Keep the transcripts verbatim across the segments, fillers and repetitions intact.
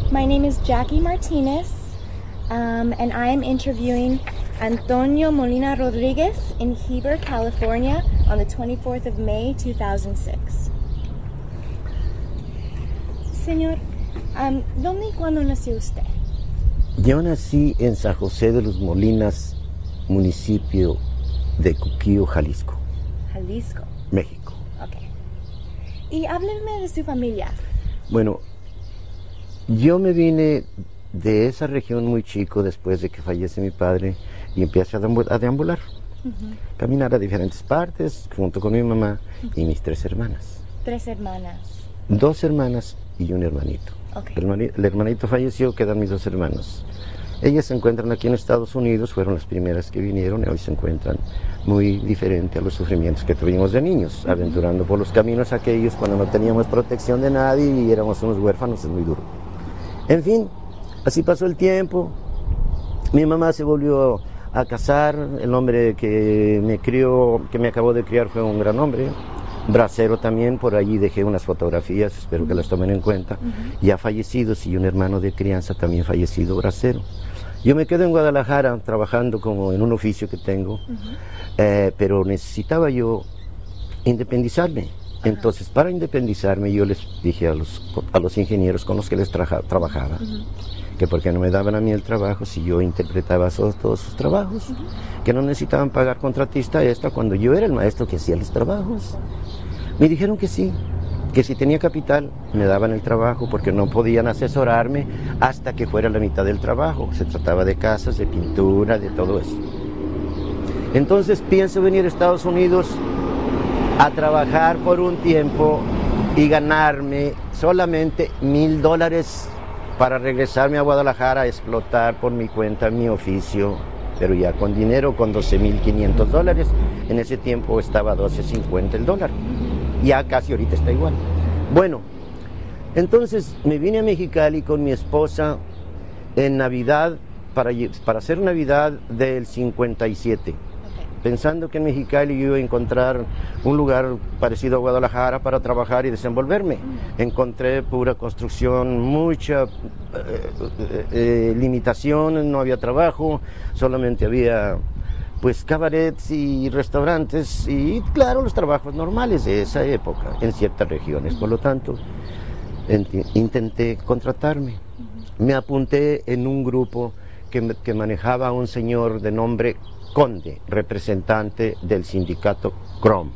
My name is Jackie Martinez, um, and I am interviewing Antonio Molina Rodriguez in Heber, California, on the twenty-fourth of May, two thousand six. Señor, um, ¿dónde y cuándo nació usted? Yo nací en San José de los Molinas, municipio de Cuquillo, Jalisco. Jalisco. México. Ok. Y háblenme de su familia. Bueno, yo me vine de esa región muy chico después de que fallece mi padre y empecé a, deambu a deambular, uh-huh. Caminar a diferentes partes junto con mi mamá uh-huh. y mis tres hermanas. Tres hermanas. Dos hermanas y un hermanito. Okay. El, hermanito, el hermanito falleció, quedan mis dos hermanos. Ellas se encuentran aquí en Estados Unidos, fueron las primeras que vinieron y hoy se encuentran muy diferente a los sufrimientos que tuvimos de niños, uh-huh. aventurando por los caminos aquellos cuando no teníamos protección de nadie y éramos unos huérfanos, es muy duro. En fin, así pasó el tiempo, mi mamá se volvió a casar, el hombre que me crió, que me acabó de criar fue un gran hombre, bracero también, por allí dejé unas fotografías, espero que las tomen en cuenta, uh-huh. ya fallecidos y un hermano de crianza también fallecido, bracero. Yo me quedo en Guadalajara trabajando como en un oficio que tengo, uh-huh. eh, pero necesitaba yo independizarme. Uh-huh. Entonces, para independizarme, yo les dije a los, a los ingenieros con los que les traja, trabajaba, uh-huh. que por qué no me daban a mí el trabajo si yo interpretaba todos, todos sus trabajos, uh-huh. que no necesitaban pagar contratista a esta cuando yo era el maestro que hacía los trabajos. Me dijeron que sí, que si tenía capital me daban el trabajo porque no podían asesorarme hasta que fuera la mitad del trabajo. Se trataba de casas, de pintura, de todo eso. Entonces pienso venir a Estados Unidos a trabajar por un tiempo y ganarme solamente mil dólares para regresarme a Guadalajara a explotar por mi cuenta mi oficio, pero ya con dinero, con doce mil quinientos dólares. En ese tiempo estaba a doce cincuenta el dólar. Ya casi ahorita está igual. Bueno, entonces me vine a Mexicali con mi esposa en Navidad, para, para hacer Navidad del cincuenta y siete. Okay. Pensando que en Mexicali yo iba a encontrar un lugar parecido a Guadalajara para trabajar y desenvolverme. Mm. Encontré pura construcción, mucha eh, eh, limitación, no había trabajo, solamente había pues cabarets y restaurantes y claro los trabajos normales de esa época en ciertas regiones. Por lo tanto intenté contratarme, me apunté en un grupo que, que manejaba a un señor de nombre Conde, representante del sindicato Crom.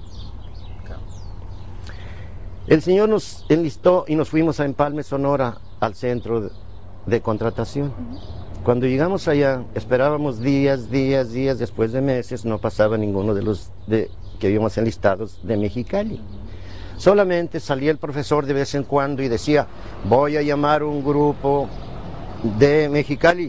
El señor nos enlistó y nos fuimos a Empalme, Sonora, al centro de, de contratación. Cuando llegamos allá, esperábamos días, días, días, después de meses, no pasaba ninguno de los de, que habíamos enlistados de Mexicali. Solamente salía el profesor de vez en cuando y decía, voy a llamar un grupo de Mexicali,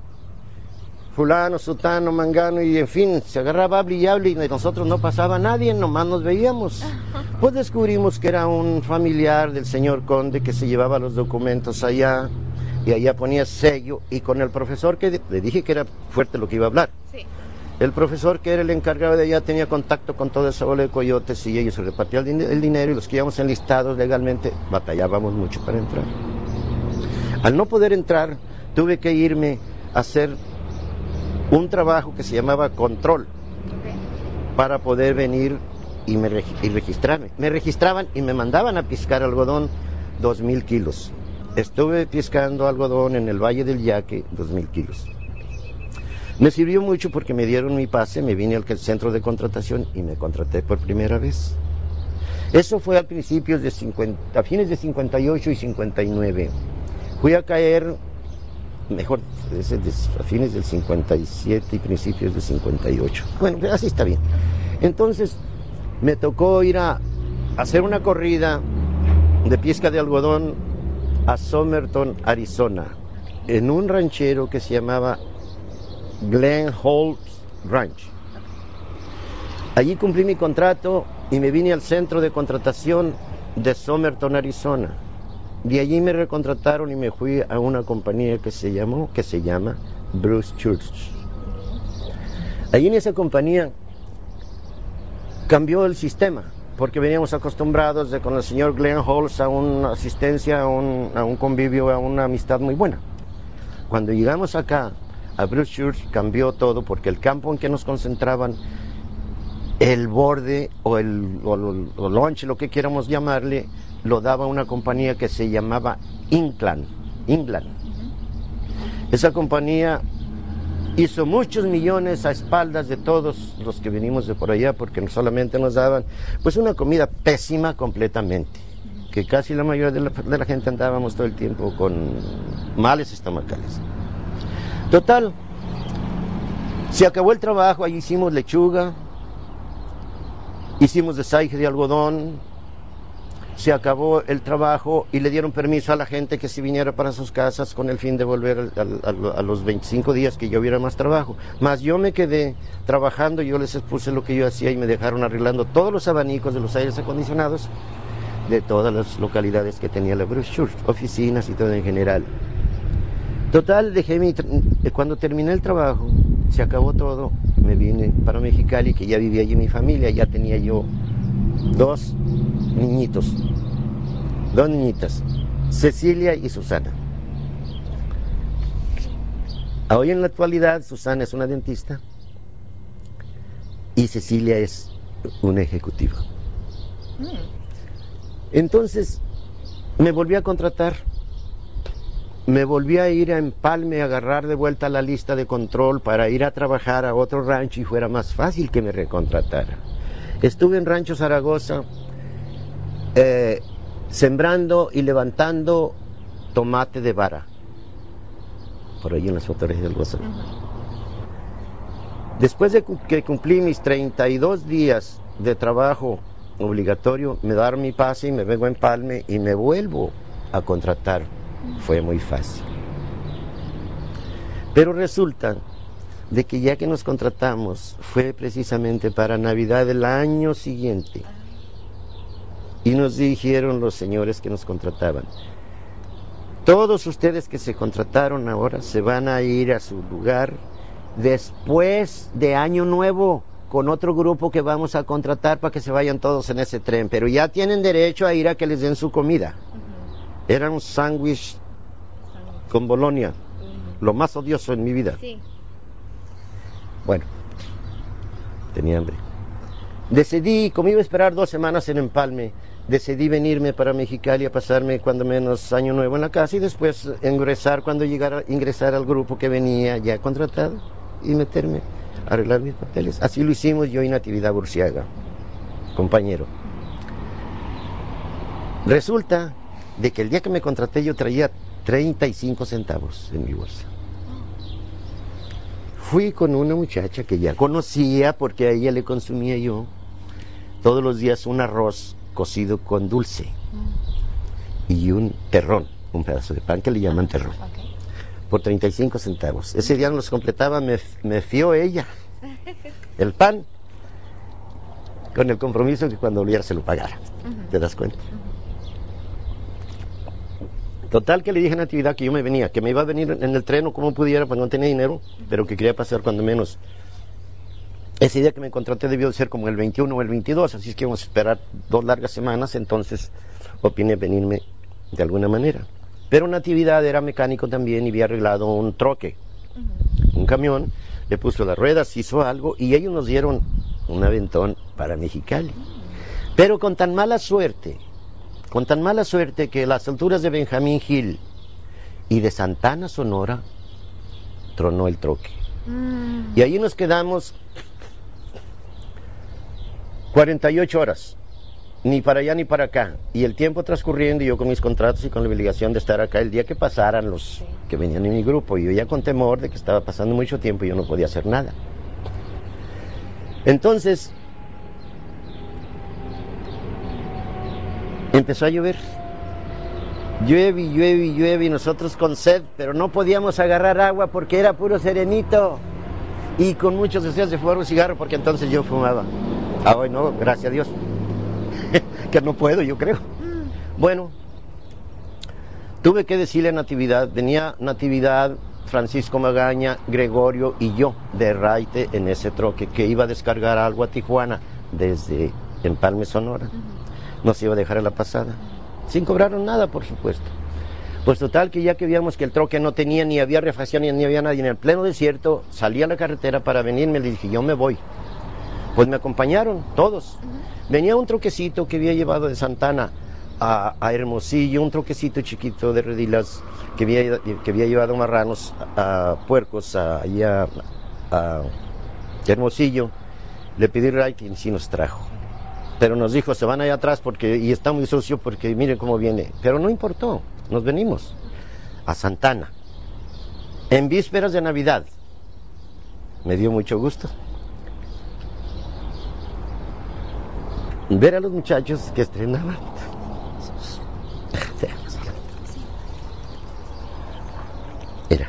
fulano, sutano, mangano, y en fin, se agarraba hable y hable y de nosotros no pasaba nadie, nomás nos veíamos. Pues descubrimos que era un familiar del señor Conde que se llevaba los documentos allá, y allá ponía sello, y con el profesor que le dije que era fuerte lo que iba a hablar. Sí. El profesor que era el encargado de allá tenía contacto con toda esa bola de coyotes y ellos se repartían el, din el dinero y los que íbamos enlistados legalmente batallábamos mucho para entrar. Al no poder entrar, tuve que irme a hacer un trabajo que se llamaba control, okay, para poder venir y, me reg y registrarme. Me registraban y me mandaban a piscar algodón dos mil kilos. Estuve piscando algodón en el Valle del Yaque, dos mil kilos. Me sirvió mucho porque me dieron mi pase, me vine al centro de contratación y me contraté por primera vez. Eso fue a principios de cincuenta, a fines de cincuenta y ocho y cincuenta y nueve. Fui a caer, mejor, a fines del cincuenta y siete y principios del cincuenta y ocho. Bueno, así está bien. Entonces, me tocó ir a hacer una corrida de pesca de algodón a Somerton, Arizona, en un ranchero que se llamaba Glen Holtz Ranch. Allí cumplí mi contrato y me vine al centro de contratación de Somerton, Arizona. De allí me recontrataron y me fui a una compañía que se llamó, que se llama Bruce Church. Allí en esa compañía cambió el sistema. porque veníamos acostumbrados de, con el señor Glenn Halls a una asistencia, a un, a un convivio, a una amistad muy buena. Cuando llegamos acá, a Bruce Church, cambió todo, porque el campo en que nos concentraban, el borde o el, o el o launch, lo que quieramos llamarle, lo daba una compañía que se llamaba Inclan, England. Esa compañía hizo muchos millones a espaldas de todos los que venimos de por allá, porque solamente nos daban pues una comida pésima completamente, que casi la mayoría de la, de la gente andábamos todo el tiempo con males estomacales. Total, se acabó el trabajo, ahí hicimos lechuga, hicimos desaige de algodón, se acabó el trabajo y le dieron permiso a la gente que se viniera para sus casas con el fin de volver a, a, a los veinticinco días que yo hubiera más trabajo. Mas yo me quedé trabajando, yo les expuse lo que yo hacía y me dejaron arreglando todos los abanicos de los aires acondicionados de todas las localidades que tenía la Bruce Church, oficinas y todo en general. Total, dejé mi, cuando terminé el trabajo, se acabó todo, me vine para Mexicali, que ya vivía allí mi familia, ya tenía yo dos niñitos, dos niñitas, Cecilia y Susana. Hoy en la actualidad Susana es una dentista y Cecilia es una ejecutiva. Entonces me volví a contratar, me volví a ir a Empalme a agarrar de vuelta la lista de control para ir a trabajar a otro rancho y fuera más fácil que me recontratara. Estuve en Rancho Zaragoza eh, sembrando y levantando tomate de vara, por ahí en las fotografías del Gozo. Después de que cumplí mis treinta y dos días de trabajo obligatorio, me daron mi pase y me vengo a Empalme y me vuelvo a contratar. Fue muy fácil. Pero resulta de que ya que nos contratamos fue precisamente para Navidad del año siguiente, y nos dijeron los señores que nos contrataban: todos ustedes que se contrataron ahora se van a ir a su lugar después de Año Nuevo con otro grupo que vamos a contratar para que se vayan todos en ese tren, pero ya tienen derecho a ir a que les den su comida. Era un sándwich con Bolonia, lo más odioso en mi vida. Sí. Bueno, tenía hambre. Decidí, como iba a esperar dos semanas en Empalme, decidí venirme para Mexicali a pasarme cuando menos Año Nuevo en la casa y después ingresar cuando llegara, ingresar al grupo que venía ya contratado y meterme a arreglar mis papeles. Así lo hicimos yo y Natividad Burciaga, compañero. Resulta de que el día que me contraté yo traía treinta y cinco centavos en mi bolsa. Fui con una muchacha que ya conocía porque a ella le consumía yo todos los días un arroz cocido con dulce y un terrón, un pedazo de pan que le llaman terrón, okay, por treinta y cinco centavos. Ese día nos completaba, me, me fió ella el pan con el compromiso que cuando volviera se lo pagara. Uh-huh. ¿Te das cuenta? Uh-huh. Total que le dije a Natividad que yo me venía, que me iba a venir en el tren o como pudiera, pues no tenía dinero, pero que quería pasar cuando menos. Ese día que me contraté debió de ser como el veintiuno o el veintidós, así es que íbamos a esperar dos largas semanas, entonces opiné venirme de alguna manera. Pero Natividad era mecánico también y había arreglado un troque, uh-huh, un camión, le puso las ruedas, hizo algo y ellos nos dieron un aventón para Mexicali. Pero con tan mala suerte, con tan mala suerte que a las alturas de Benjamín Hill y de Santana, Sonora, tronó el troque. Mm. Y ahí nos quedamos cuarenta y ocho horas, ni para allá ni para acá. Y el tiempo transcurriendo y yo con mis contratos y con la obligación de estar acá el día que pasaran los sí. que venían en mi grupo. Y yo ya con temor de que estaba pasando mucho tiempo y yo no podía hacer nada. Entonces empezó a llover, llueve y llueve y llueve y nosotros con sed, pero no podíamos agarrar agua porque era puro serenito y con muchos deseos de fumar un cigarro porque entonces yo fumaba. Ah, hoy no, gracias a Dios, que no puedo, yo creo. Bueno, tuve que decirle a Natividad, venía Natividad, Francisco Magaña, Gregorio y yo de raite en ese troque que iba a descargar algo a Tijuana desde en Palme, Sonora. Uh-huh. Nos iba a dejar a la pasada, uh-huh. sin cobrarnos nada, por supuesto. Pues total, que ya que vimos que el troque no tenía, ni había refacción, ni, ni había nadie en el pleno desierto, salí a la carretera para venirme, le dije, yo me voy. Pues me acompañaron todos. Uh-huh. Venía un troquecito que había llevado de Santana a, a Hermosillo, un troquecito chiquito de redilas que había, que había llevado marranos, a, a puercos, a, allá a, a Hermosillo. Le pedí ride y sí nos trajo. Pero nos dijo, se van allá atrás porque y está muy sucio porque miren cómo viene. Pero no importó, nos venimos a Santana, en vísperas de Navidad. Me dio mucho gusto ver a los muchachos que estrenaban. Mira,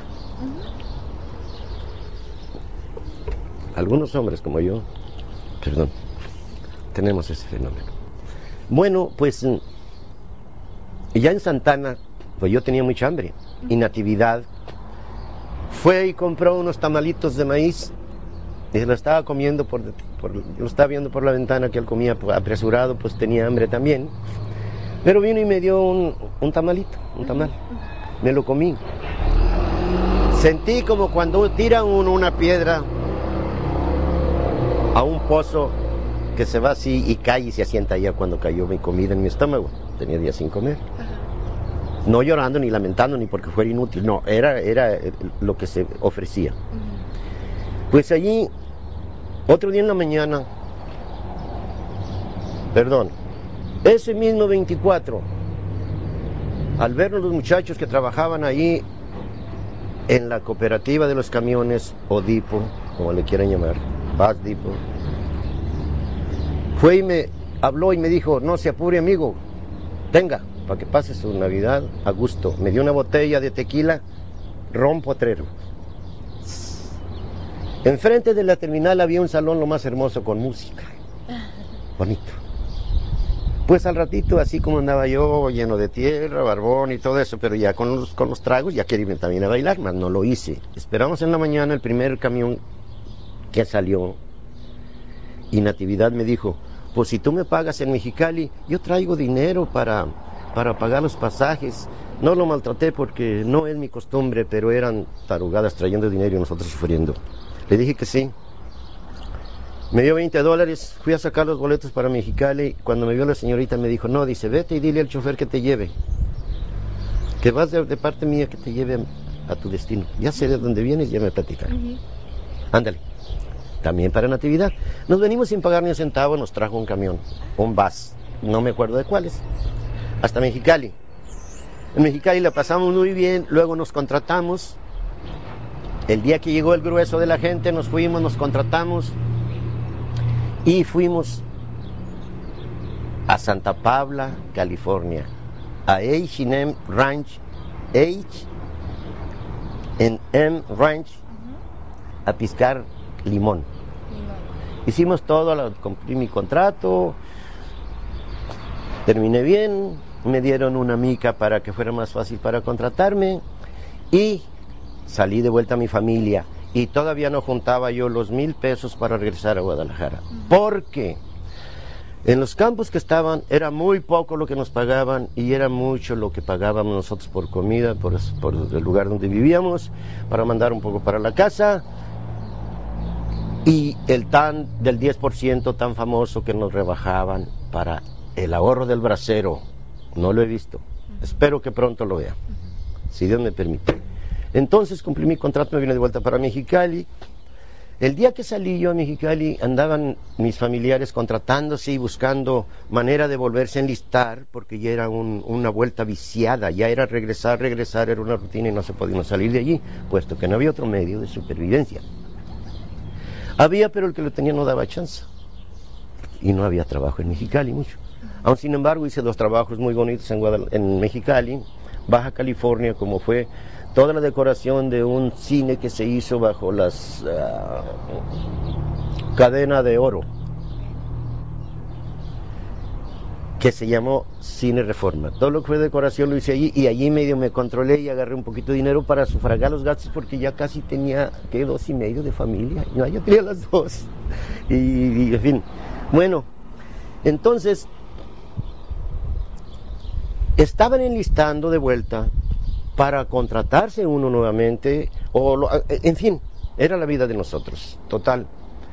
algunos hombres como yo, perdón, tenemos ese fenómeno. Bueno, pues ya en Santana, pues yo tenía mucha hambre. Y Natividad fue y compró unos tamalitos de maíz y se lo estaba comiendo por, por lo estaba viendo por la ventana que él comía apresurado, pues tenía hambre también. Pero vino y me dio un, un tamalito, un tamal. Me lo comí. Sentí como cuando tiran uno una piedra a un pozo que se va así y cae y se asienta allá cuando cayó mi comida en mi estómago. Tenía días sin comer. Ajá. No llorando, ni lamentando, ni porque fuera inútil. No, era, era lo que se ofrecía. Uh-huh. Pues allí, otro día en la mañana, perdón, ese mismo veinticuatro, al vernos los muchachos que trabajaban ahí en la cooperativa de los camiones, o Dipo, como le quieran llamar, Bus Dipo, fue y me habló y me dijo, no se apure amigo, tenga, para que pase su Navidad a gusto. Me dio una botella de tequila, ron potrero. Enfrente de la terminal había un salón lo más hermoso con música, bonito. Pues al ratito, así como andaba yo, lleno de tierra, barbón y todo eso, pero ya con los, con los tragos ya quería irme también a bailar, mas no lo hice. Esperamos en la mañana el primer camión que salió y Natividad me dijo, pues si tú me pagas en Mexicali, yo traigo dinero para, para pagar los pasajes. No lo maltraté porque no es mi costumbre, pero eran tarugadas trayendo dinero y nosotros sufriendo. Le dije que sí. Me dio veinte dólares, fui a sacar los boletos para Mexicali. Cuando me vio la señorita me dijo, no, dice, vete y dile al chofer que te lleve. Que vas de, de parte mía, que te lleve a, a tu destino. Ya sé de dónde vienes, ya me platicaron. Uh-huh. Ándale. También para Natividad. Nos venimos sin pagar ni un centavo, nos trajo un camión, un bus, no me acuerdo de cuáles, hasta Mexicali. En Mexicali la pasamos muy bien, luego nos contratamos. El día que llegó el grueso de la gente, nos fuimos, nos contratamos y fuimos a Santa Paula, California, a H and M Ranch, H and M Ranch, uh-huh. a piscar limón. limón. Hicimos todo, cumplí mi contrato, terminé bien, me dieron una mica para que fuera más fácil para contratarme y salí de vuelta a mi familia. Y todavía no juntaba yo los mil pesos para regresar a Guadalajara. Porque en los campos que estaban era muy poco lo que nos pagaban y era mucho lo que pagábamos nosotros por comida, por, por el lugar donde vivíamos, para mandar un poco para la casa. Y el tan del diez por ciento tan famoso que nos rebajaban para el ahorro del bracero. No lo he visto. Espero que pronto lo vea, si Dios me permite. Entonces cumplí mi contrato, me vine de vuelta para Mexicali. El día que salí yo a Mexicali andaban mis familiares contratándose y buscando manera de volverse a enlistar, porque ya era un, una vuelta viciada, ya era regresar, regresar, era una rutina y no se podía salir de allí, puesto que no había otro medio de supervivencia. Había, pero el que lo tenía no daba chance. Y no había trabajo en Mexicali mucho. Aún sin embargo hice dos trabajos muy bonitos en, Guadal- en Mexicali, Baja California, como fue toda la decoración de un cine que se hizo bajo las uh, cadena de oro, que se llamó Cine Reforma. Todo lo que fue decoración lo hice allí y allí medio me controlé y agarré un poquito de dinero para sufragar los gastos porque ya casi tenía, ¿qué? Dos y medio de familia. No, yo tenía las dos. Y, y en fin, bueno, Entonces, estaban enlistando de vuelta para contratarse uno nuevamente, o lo, en fin, era la vida de nosotros, total.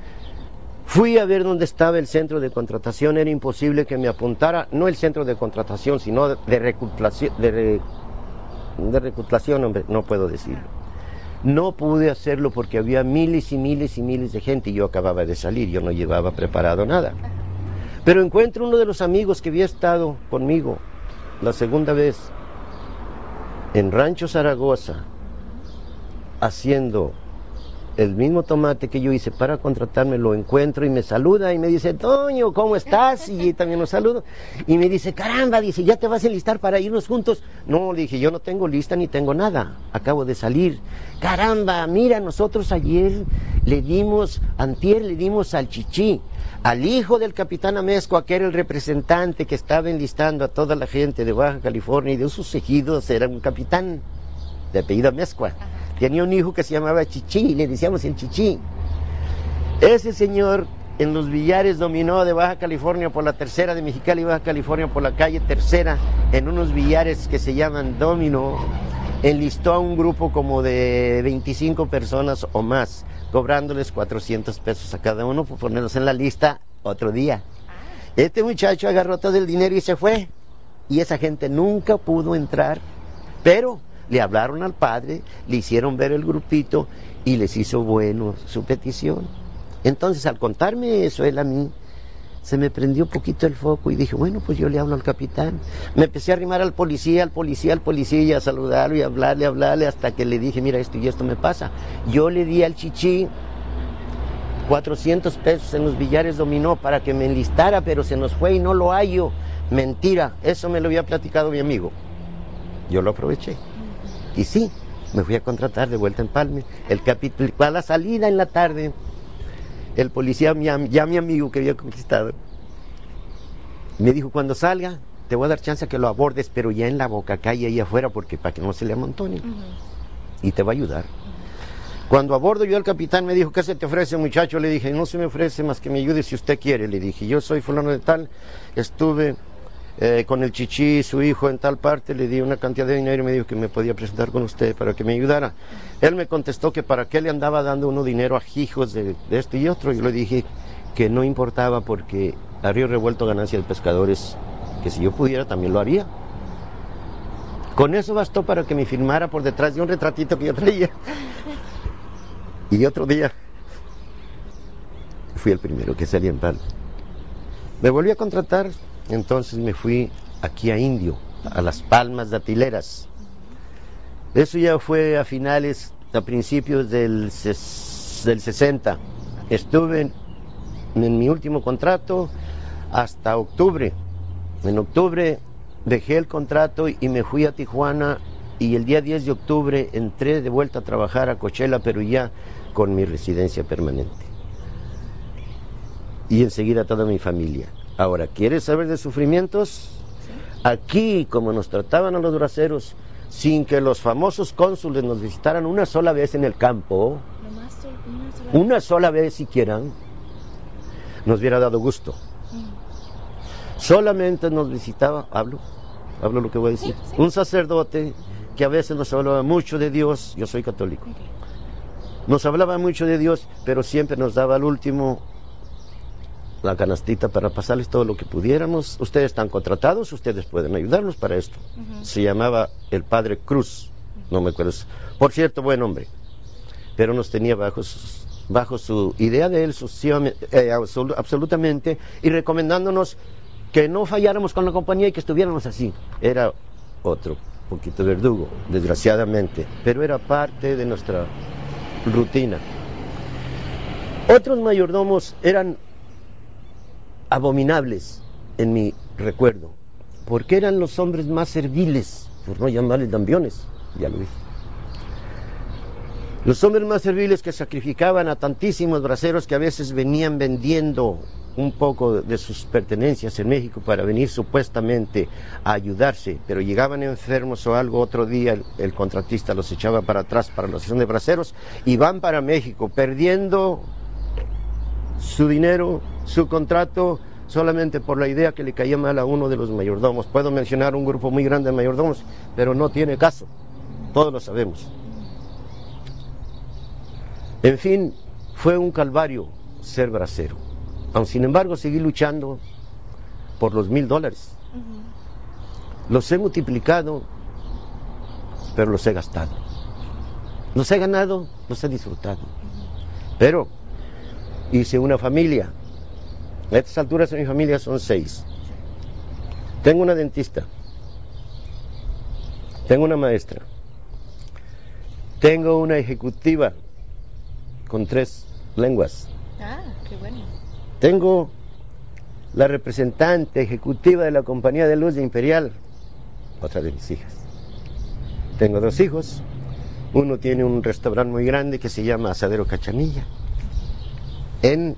Fui a ver dónde estaba el centro de contratación, era imposible que me apuntara, no el centro de contratación, sino de reclutación, de, re, de reclutación, hombre, no puedo decirlo. No pude hacerlo porque había miles y miles y miles de gente y yo acababa de salir, yo no llevaba preparado nada. Pero encuentro uno de los amigos que había estado conmigo la segunda vez en Rancho Zaragoza, haciendo el mismo tomate que yo hice para contratarme, lo encuentro y me saluda y me dice, Toño, ¿cómo estás? Y también lo saludo. Y me dice, caramba, dice, ¿ya te vas a enlistar para irnos juntos? No, le dije, yo no tengo lista ni tengo nada, acabo de salir. Caramba, mira, nosotros ayer le dimos, antier le dimos al Chichi, al hijo del capitán Amezcua, que era el representante que estaba enlistando a toda la gente de Baja California y de sus ejidos, era un capitán de apellido Amezcua. Tenía un hijo que se llamaba Chichi, le decíamos el Chichi. Ese señor en los billares dominó de Baja California por la Tercera, de Mexicali y Baja California por la calle Tercera, en unos billares que se llaman Domino. Enlistó a un grupo como de veinticinco personas o más, cobrándoles cuatrocientos pesos a cada uno por ponerlos en la lista otro día. Este muchacho agarró todo el dinero y se fue. Y esa gente nunca pudo entrar, pero le hablaron al padre, le hicieron ver el grupito y les hizo bueno su petición. Entonces, al contarme eso, él a mí, se me prendió un poquito el foco y dije, bueno, pues yo le hablo al capitán. Me empecé a arrimar al policía, al policía, al policía y a saludarlo y a hablarle, a hablarle, hasta que le dije, mira, esto y esto me pasa. Yo le di al Chichi cuatrocientos pesos en los billares dominó para que me enlistara, pero se nos fue y no lo hallo. Mentira, eso me lo había platicado mi amigo. Yo lo aproveché. Y sí, me fui a contratar de vuelta en Palme. El capítulo, a la salida en la tarde, el policía, ya mi amigo que había conquistado, me dijo, cuando salga, te voy a dar chance a que lo abordes, pero ya en la boca calle ahí afuera, porque para que no se le amontone. Uh-huh. Y te va a ayudar. Uh-huh. Cuando abordo yo al capitán, me dijo, ¿qué se te ofrece, muchacho? Le dije, no se me ofrece más que me ayude si usted quiere. Le dije, yo soy fulano de tal, estuve Eh, con el Chichi, su hijo, en tal parte, le di una cantidad de dinero y me dijo que me podía presentar con usted para que me ayudara. Él me contestó que para qué le andaba dando uno dinero a hijos de, de este y otro. Y yo le dije que no importaba porque a río revuelto ganancia de pescadores, que si yo pudiera también lo haría. Con eso bastó para que me firmara por detrás de un retratito que yo traía. Y otro día fui el primero que salí en Palma. Me volví a contratar. Entonces me fui aquí a Indio, a Las Palmas Datileras. Eso ya fue a finales, a principios del, del sesenta. Estuve en, en mi último contrato hasta octubre. En octubre dejé el contrato y me fui a Tijuana y el día diez de octubre entré de vuelta a trabajar a Coachella, pero ya con mi residencia permanente. Y enseguida toda mi familia. Ahora, ¿quieres saber de sufrimientos? Aquí, como nos trataban a los braceros, sin que los famosos cónsules nos visitaran una sola vez en el campo, una sola, una sola vez siquiera, nos hubiera dado gusto. Mm. Solamente nos visitaba, hablo, hablo lo que voy a decir, sí, sí. Un sacerdote que a veces nos hablaba mucho de Dios, yo soy católico, okay. Nos hablaba mucho de Dios, pero siempre nos daba al último la canastita para pasarles todo lo que pudiéramos. Ustedes están contratados, ustedes pueden ayudarnos para esto. Uh-huh. Se llamaba el Padre Cruz, no me acuerdo. Por cierto, buen hombre, pero nos tenía bajo, sus, bajo su idea de él, eh, absol, absolutamente, y recomendándonos que no falláramos con la compañía y que estuviéramos así. Era otro poquito verdugo, desgraciadamente, pero era parte de nuestra rutina. Otros mayordomos eran abominables en mi recuerdo, porque eran los hombres más serviles, por no llamarles dambiones, ya lo dije. Los hombres más serviles que sacrificaban a tantísimos braceros que a veces venían vendiendo un poco de sus pertenencias en México para venir supuestamente a ayudarse, pero llegaban enfermos o algo, otro día el, el contratista los echaba para atrás para la sesión de braceros y van para México perdiendo su dinero, su contrato, solamente por la idea que le caía mal a uno de los mayordomos. Puedo mencionar un grupo muy grande de mayordomos, pero no tiene caso, todos lo sabemos. En fin, fue un calvario ser bracero. Aun sin embargo, seguí luchando por los mil dólares. Uh-huh. Los he multiplicado, pero los he gastado. Los he ganado, los he disfrutado. Uh-huh. Pero hice una familia. A estas alturas de mi familia son seis. Tengo una dentista. Tengo una maestra. Tengo una ejecutiva con tres lenguas. Ah, qué bueno. Tengo la representante ejecutiva de la compañía de luz de Imperial, otra de mis hijas. Tengo dos hijos. Uno tiene un restaurante muy grande que se llama Asadero Cachanilla, en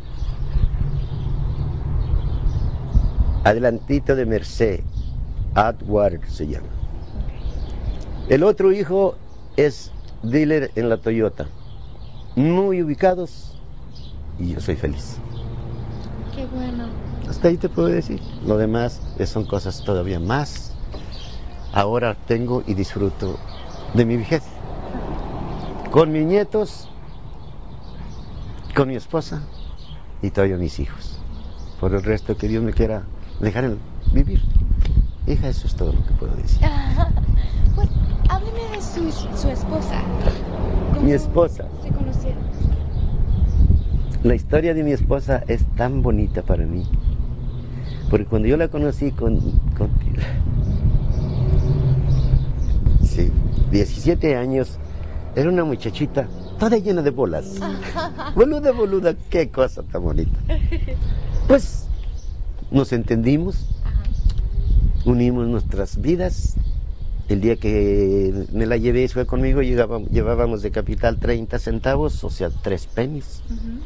adelantito de Merced, Atwater se llama. El otro hijo es dealer en la Toyota, muy ubicados, y yo soy feliz. Qué bueno. Hasta ahí te puedo decir. Lo demás son cosas todavía más. Ahora tengo y disfruto de mi vejez. Con mis nietos, con mi esposa y todavía mis hijos. Por el resto que Dios me quiera dejar vivir. Hija, eso es todo lo que puedo decir. Pues hábleme de su, su esposa. Mi esposa. ¿Se conocieron? La historia de mi esposa es tan bonita para mí. Porque cuando yo la conocí con, con sí, diecisiete años, era una muchachita toda llena de bolas. Boluda, boluda, qué cosa tan bonita. Pues nos entendimos, unimos nuestras vidas. El día que me la llevé y fue conmigo, llegábamos, llevábamos de capital treinta centavos, o sea, tres pennies. Uh-huh.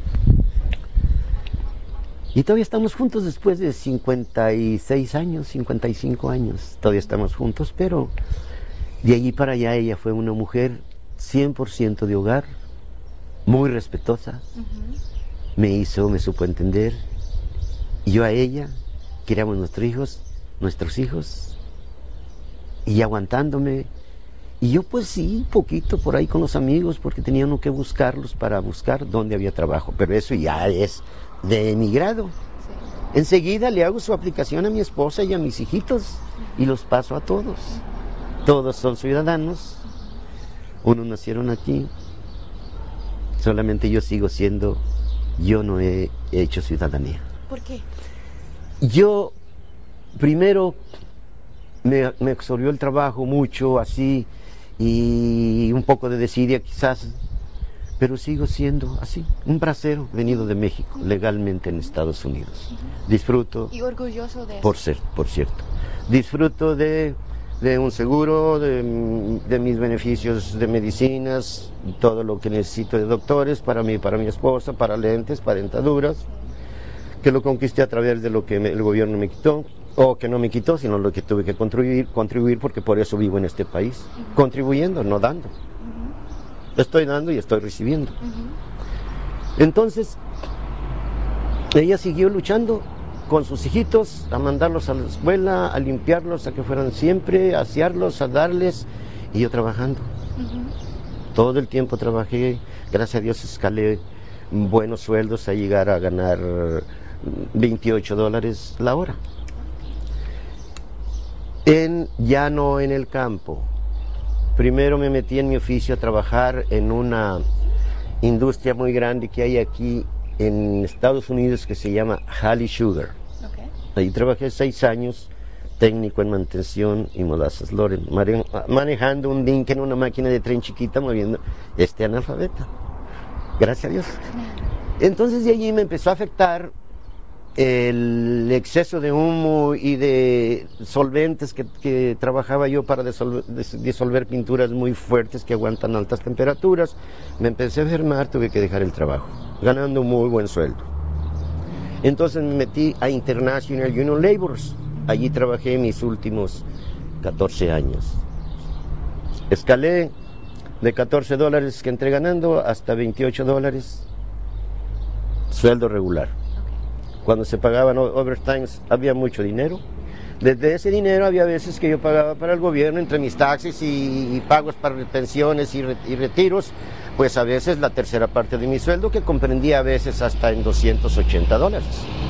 Y todavía estamos juntos después de cincuenta y seis años, cincuenta y cinco años. Todavía estamos juntos, pero de allí para allá ella fue una mujer cien por ciento de hogar, muy respetuosa. Uh-huh. Me hizo, me supo entender. Y yo a ella, queríamos nuestros hijos, nuestros hijos. Y aguantándome, y yo pues sí, un poquito por ahí con los amigos, porque tenía uno que buscarlos para buscar dónde había trabajo, pero eso ya es de mi grado. Sí. Enseguida le hago su aplicación a mi esposa y a mis hijitos, y los paso a todos. Todos son ciudadanos, unos nacieron aquí, solamente yo sigo siendo, yo no he hecho ciudadanía. ¿Por qué? Yo, primero, Me, me absorbió el trabajo mucho, así, y un poco de desidia quizás, pero sigo siendo así, un bracero venido de México, legalmente en Estados Unidos. Disfruto. Y orgulloso de eso. Por ser, por cierto. Disfruto de, de un seguro, de, de mis beneficios de medicinas, todo lo que necesito de doctores, para mí, para mi esposa, para lentes, para dentaduras, que lo conquisté a través de lo que me, el gobierno me quitó. O que no me quitó, sino lo que tuve que contribuir, contribuir porque por eso vivo en este país. Uh-huh. Contribuyendo, no dando. Uh-huh. Estoy dando y estoy recibiendo. Uh-huh. Entonces, ella siguió luchando con sus hijitos, a mandarlos a la escuela, a limpiarlos, a que fueran siempre, a asearlos, a darles, y yo trabajando. Uh-huh. Todo el tiempo trabajé, gracias a Dios escalé buenos sueldos a llegar a ganar veintiocho dólares la hora. En, ya no en el campo. Primero me metí en mi oficio a trabajar en una industria muy grande que hay aquí en Estados Unidos que se llama Halley Sugar. Okay. Ahí trabajé seis años, técnico en mantención y molasses Loren, manejando un dinque en una máquina de tren chiquita, moviendo este analfabeta. Gracias a Dios. Entonces de allí me empezó a afectar el exceso de humo y de solventes que, que trabajaba yo para disolver, disolver pinturas muy fuertes que aguantan altas temperaturas. Me empecé a enfermar, tuve que dejar el trabajo, ganando un muy buen sueldo. Entonces me metí a International Union Laborers. Allí trabajé mis últimos catorce años. Escalé de catorce dólares que entré ganando hasta veintiocho dólares, sueldo regular. cuando se pagaban overtimes había mucho dinero. Desde ese dinero había veces que yo pagaba para el gobierno entre mis taxis y, y pagos para pensiones y, re, y retiros, pues a veces la tercera parte de mi sueldo, que comprendía a veces hasta en doscientos ochenta dólares.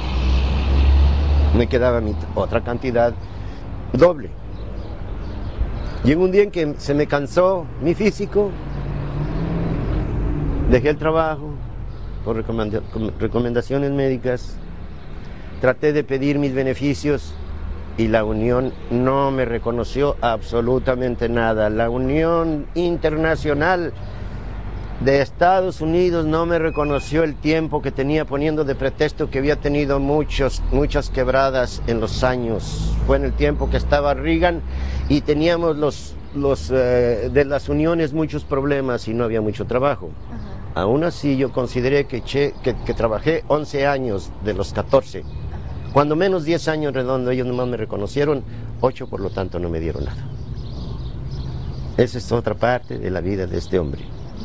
Me quedaba mi otra cantidad doble. Y en un día en que se me cansó mi físico, dejé el trabajo por recomenda- recomendaciones médicas, traté de pedir mis beneficios y la Unión no me reconoció absolutamente nada. La Unión Internacional de Estados Unidos no me reconoció el tiempo que tenía, poniendo de pretexto que había tenido muchos, muchas quebradas en los años. Fue en el tiempo que estaba Reagan y teníamos los, los eh, de las uniones muchos problemas y no había mucho trabajo. Ajá. Aún así yo consideré que, che, que, que trabajé once años de los catorce. Cuando menos diez años redondo, ellos nomás me reconocieron, ocho por lo tanto no me dieron nada. Esa es otra parte de la vida de este hombre.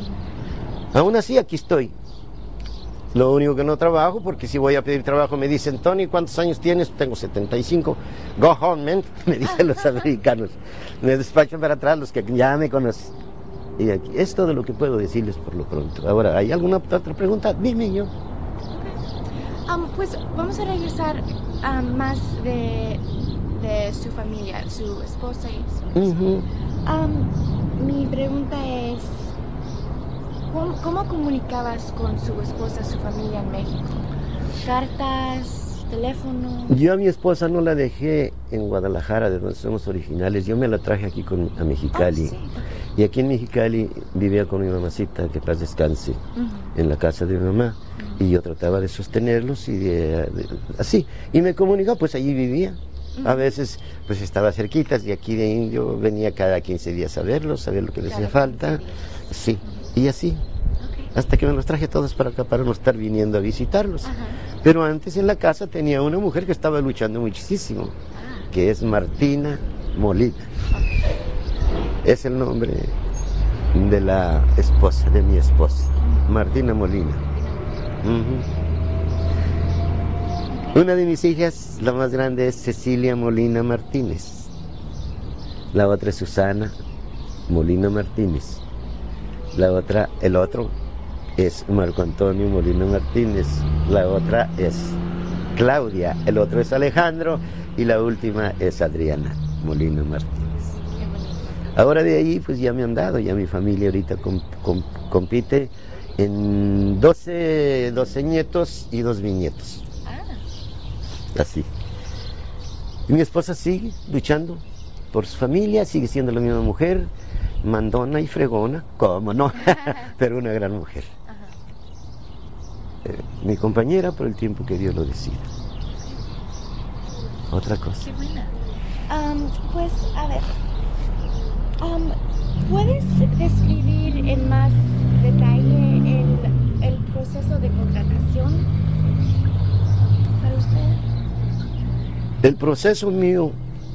Aún así aquí estoy. Lo único que no trabajo, porque si voy a pedir trabajo me dicen, Tony, ¿cuántos años tienes? Tengo setenta y cinco. Go home, man, me dicen los americanos. Me despachan para atrás los que ya me conocen. Y aquí es todo lo que puedo decirles por lo pronto. Ahora, ¿hay alguna otra pregunta? Dime yo. Um, pues vamos a regresar um, más de, de su familia, su esposa y su esposa. Uh-huh. Um, mi pregunta es, ¿cómo, ¿cómo comunicabas con su esposa, su familia en México? ¿Cartas, teléfono? Yo a mi esposa no la dejé en Guadalajara, de donde somos originales. Yo me la traje aquí con, a Mexicali. Oh, sí. Y aquí en Mexicali vivía con mi mamacita, que paz descanse, uh-huh. en la casa de mi mamá. Uh-huh. Y yo trataba de sostenerlos y de, de, así. Y me comunicaba, pues allí vivía. Uh-huh. A veces pues estaba cerquitas y aquí de Indio venía cada quince días a verlos, a ver lo que les hacía falta. Sí, uh-huh. Y así. Okay. Hasta que me los traje todos para acá para no estar viniendo a visitarlos. Uh-huh. Pero antes en la casa tenía una mujer que estaba luchando muchísimo, uh-huh. que es Martina Molina. Okay. Es el nombre de la esposa, de mi esposa, Martina Molina. Uh-huh. Una de mis hijas, la más grande, es Cecilia Molina Martínez. La otra es Susana Molina Martínez. La otra, el otro, es Marco Antonio Molina Martínez. La otra es Claudia. El otro es Alejandro. Y la última es Adriana Molina Martínez. Ahora de ahí pues ya me han dado, ya mi familia ahorita comp, comp, compite en doce, doce nietos y dos bisnietos. Ah. Así. Y mi esposa sigue luchando por su familia, sigue siendo la misma mujer, mandona y fregona, cómo no, pero una gran mujer. Eh, mi compañera por el tiempo que Dios lo decida. Otra cosa. Qué buena. Um, pues a ver. Um, ¿Puedes describir en más detalle el, el proceso de contratación para usted? El proceso mío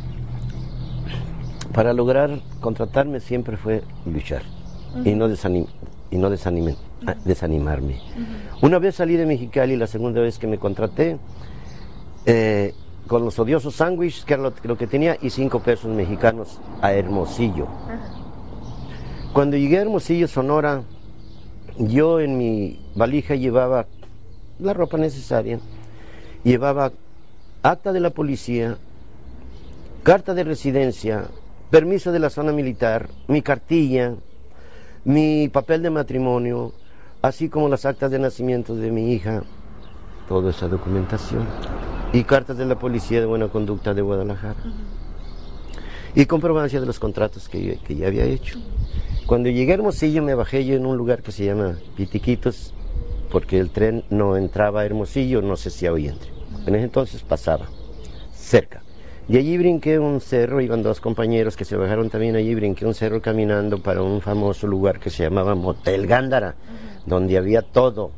para lograr contratarme siempre fue luchar. Uh-huh. y no, desanim, y no desanime, uh-huh. desanimarme. Uh-huh. Una vez salí de Mexicali, la segunda vez que me contraté, eh, con los odiosos sándwiches, que era lo, lo que tenía, y cinco pesos mexicanos a Hermosillo. Ajá. Cuando llegué a Hermosillo, Sonora, yo en mi valija llevaba la ropa necesaria, llevaba acta de la policía, carta de residencia, permiso de la zona militar, mi cartilla, mi papel de matrimonio, así como las actas de nacimiento de mi hija, toda esa documentación. Y cartas de la Policía de Buena Conducta de Guadalajara. Uh-huh. Y comprobancia de los contratos que yo, que ya había hecho. Uh-huh. Cuando llegué a Hermosillo me bajé yo en un lugar que se llama Pitiquitos, porque el tren no entraba a Hermosillo, no sé si hoy entre. Uh-huh. En ese entonces pasaba, cerca. Y allí brinqué un cerro, iban dos compañeros que se bajaron también allí, brinqué un cerro caminando para un famoso lugar que se llamaba Motel Gándara, uh-huh. donde había todo.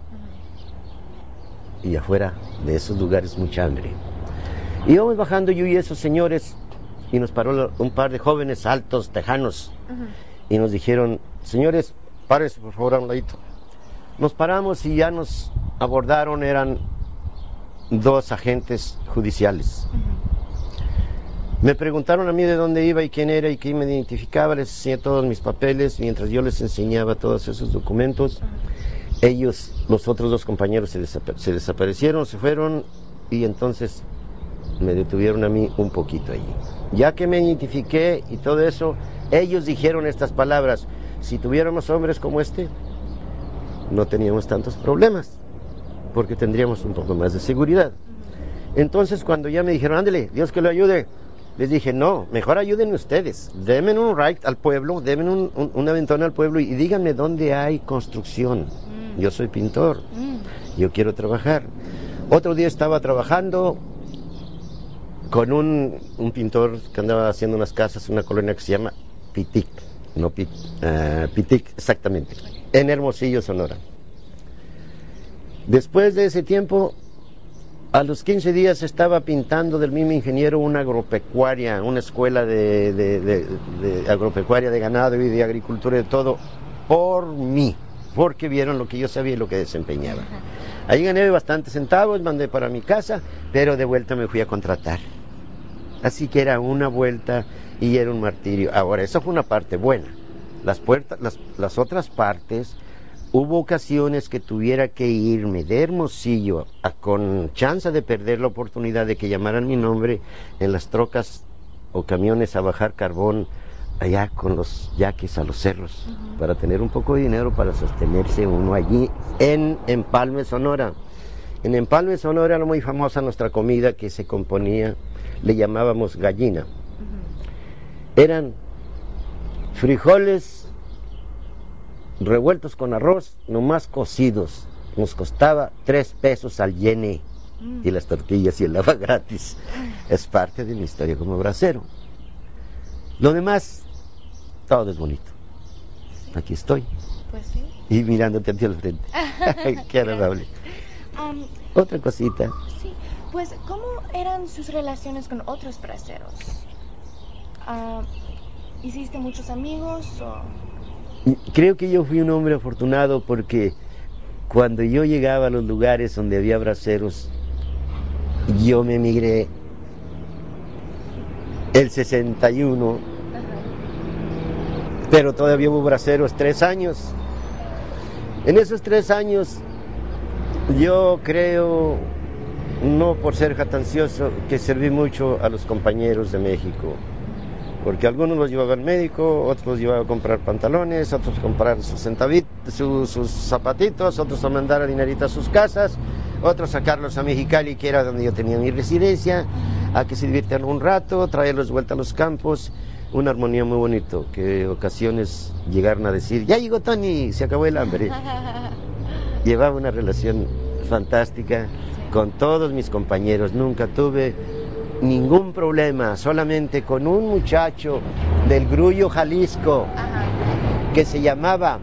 Y afuera de esos lugares mucha hambre. Íbamos bajando yo y esos señores, y nos paró un par de jóvenes altos, tejanos, uh-huh. y nos dijeron, señores, párense por favor a un ladito. Nos paramos y ya nos abordaron, eran dos agentes judiciales. Me preguntaron a mí de dónde iba y quién era y quién me identificaba, les enseñé todos mis papeles, mientras yo les enseñaba todos esos documentos, ellos, los otros dos compañeros se, desapa- se desaparecieron, se fueron y entonces me detuvieron a mí un poquito allí. Ya que me identifiqué y todo eso, ellos dijeron estas palabras: si tuviéramos hombres como este, no teníamos tantos problemas, porque tendríamos un poco más de seguridad. Entonces cuando ya me dijeron, ándele, Dios que lo ayude, les dije, no, mejor ayúdenme ustedes, denme un ride al pueblo, denme un, un, una ventana al pueblo y díganme dónde hay construcción. Mm. Yo soy pintor, mm. yo quiero trabajar. Otro día estaba trabajando con un, un pintor que andaba haciendo unas casas en una colonia que se llama Pitic, no Pit, uh, Pitic exactamente, en Hermosillo, Sonora. Después de ese tiempo, a los quince días estaba pintando del mismo ingeniero una agropecuaria, una escuela de, de, de, de agropecuaria, de ganado y de agricultura y de todo, por mí, porque vieron lo que yo sabía y lo que desempeñaba. Ahí gané bastantes centavos, mandé para mi casa, pero de vuelta me fui a contratar. Así que era una vuelta y era un martirio. Ahora, eso fue una parte buena. Las, puertas, las, las otras partes, hubo ocasiones que tuviera que irme de Hermosillo a, con chance de perder la oportunidad de que llamaran mi nombre en las trocas o camiones a bajar carbón allá con los yaques a los cerros, uh-huh. para tener un poco de dinero para sostenerse uno allí en Empalme, Sonora. En Empalme, Sonora era muy famosa nuestra comida que se componía, le llamábamos gallina. Uh-huh. Eran frijoles revueltos con arroz, nomás cocidos. Nos costaba tres pesos al yene. Mm. Y las tortillas y el agua gratis. Es parte de mi historia como bracero. Lo demás, todo es bonito. Aquí estoy. Pues sí. Y mirándote a ti al frente. Qué agradable. Um, Otra cosita. Sí, pues, ¿cómo eran sus relaciones con otros braceros? Uh, ¿Hiciste muchos amigos o...? Creo que yo fui un hombre afortunado porque cuando yo llegaba a los lugares donde había braceros, yo me emigré el sesenta y uno, uh-huh. pero todavía hubo braceros tres años. En esos tres años, yo creo, no por ser jactancioso, que serví mucho a los compañeros de México. Porque algunos los llevaba al médico, otros los llevaba a comprar pantalones, otros a comprar sus centavitos, sus, sus zapatitos, otros a mandar a dinerito a sus casas, otros a sacarlos a Mexicali, que era donde yo tenía mi residencia, a que se divirtieran un rato, traerlos de vuelta a los campos. Una armonía muy bonito, que ocasiones llegaron a decir, ya llegó Tony, se acabó el hambre. Llevaba una relación fantástica con todos mis compañeros, nunca tuve ningún problema, solamente con un muchacho del Grullo, Jalisco, ajá. que se llamaba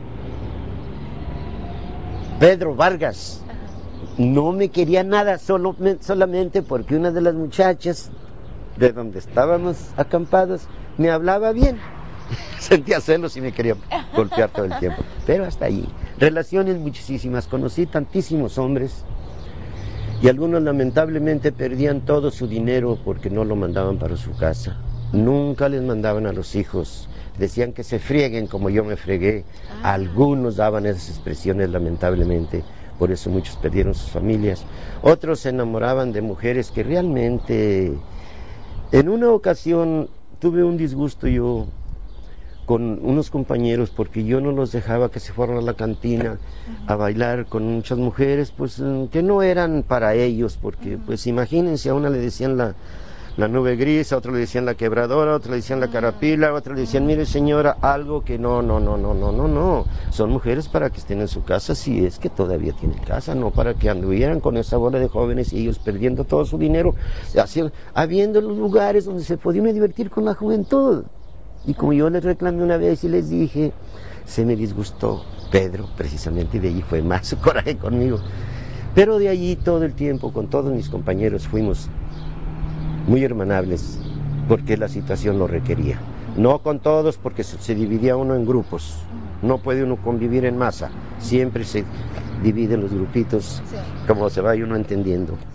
Pedro Vargas. Ajá. No me quería nada, solo, solamente porque una de las muchachas de donde estábamos acampados me hablaba bien. Sentía celos y me quería golpear todo el tiempo. Pero hasta ahí. Relaciones muchísimas, conocí tantísimos hombres. Y algunos lamentablemente perdían todo su dinero porque no lo mandaban para su casa. Nunca les mandaban a los hijos. Decían que se frieguen como yo me fregué. Ah. Algunos daban esas expresiones lamentablemente. Por eso muchos perdieron sus familias. Otros se enamoraban de mujeres que realmente... En una ocasión tuve un disgusto yo con unos compañeros porque yo no los dejaba que se fueran a la cantina uh-huh. a bailar con muchas mujeres pues que no eran para ellos, porque uh-huh. pues imagínense, a una le decían la, la nube gris, a otro le decían la quebradora, a otro le decían la carapila, a otro le decían, mire señora, algo que no, no, no, no, no, no, no, son mujeres para que estén en su casa si es que todavía tienen casa, no para que anduvieran con esa bola de jóvenes y ellos perdiendo todo su dinero, así, habiendo los lugares donde se podían divertir con la juventud. Y como yo les reclamé una vez y les dije, se me disgustó Pedro, precisamente, y de allí fue más su coraje conmigo. Pero de allí todo el tiempo, con todos mis compañeros, fuimos muy hermanables, porque la situación lo requería. No con todos, porque se, se dividía uno en grupos. No puede uno convivir en masa. Siempre se dividen los grupitos, sí. como se vaya uno entendiendo.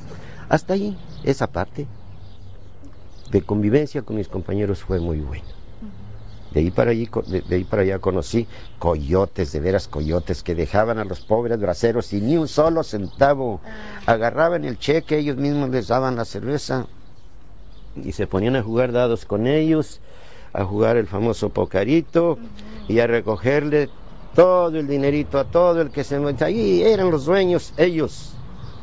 Hasta ahí, esa parte de convivencia con mis compañeros fue muy buena. De ahí para allí, de, de ahí para allá conocí coyotes, de veras coyotes, que dejaban a los pobres braceros sin ni un solo centavo. Agarraban el cheque, ellos mismos les daban la cerveza y se ponían a jugar dados con ellos, a jugar el famoso pocarito y a recogerle todo el dinerito a todo el que se... Ahí eran los dueños, ellos,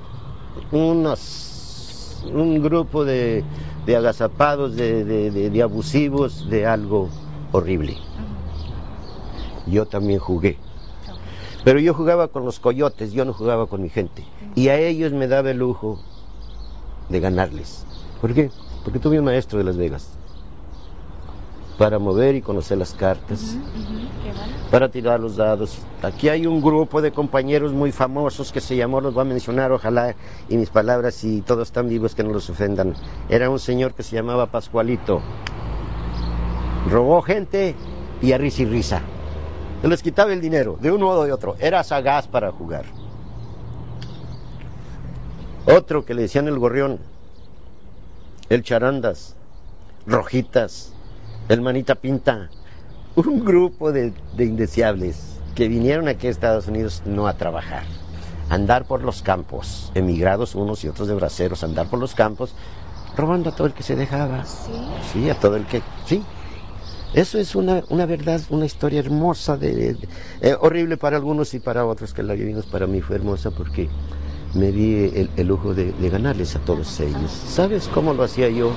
unos, un grupo de, de agazapados, de, de, de, de abusivos, de algo horrible. Yo también jugué, pero yo jugaba con los coyotes, yo no jugaba con mi gente, y a ellos me daba el lujo de ganarles. ¿Por qué? Porque tuve un maestro de Las Vegas para mover y conocer las cartas, uh-huh, uh-huh. para tirar los dados. Aquí hay un grupo de compañeros muy famosos que se llamó, los voy a mencionar, ojalá, y mis palabras, si todos están vivos, que no los ofendan. Era un señor que se llamaba Pascualito. Robó gente y a risa y risa. Se les quitaba el dinero de un modo o de otro. Era sagaz para jugar. Otro que le decían el Gorrión, el Charandas, Rojitas, el Manita Pinta. Un grupo de, de indeseables que vinieron aquí a Estados Unidos no a trabajar, andar por los campos, emigrados unos y otros de braceros, andar por los campos, robando a todo el que se dejaba. ¿Sí? Sí, a todo el que... Sí. Eso es una, una verdad, una historia hermosa, de, de, de eh, horrible para algunos y para otros, que la vivimos. Para mí fue hermosa porque me di el, el lujo de, de ganarles a todos ellos. ¿Sabes cómo lo hacía yo?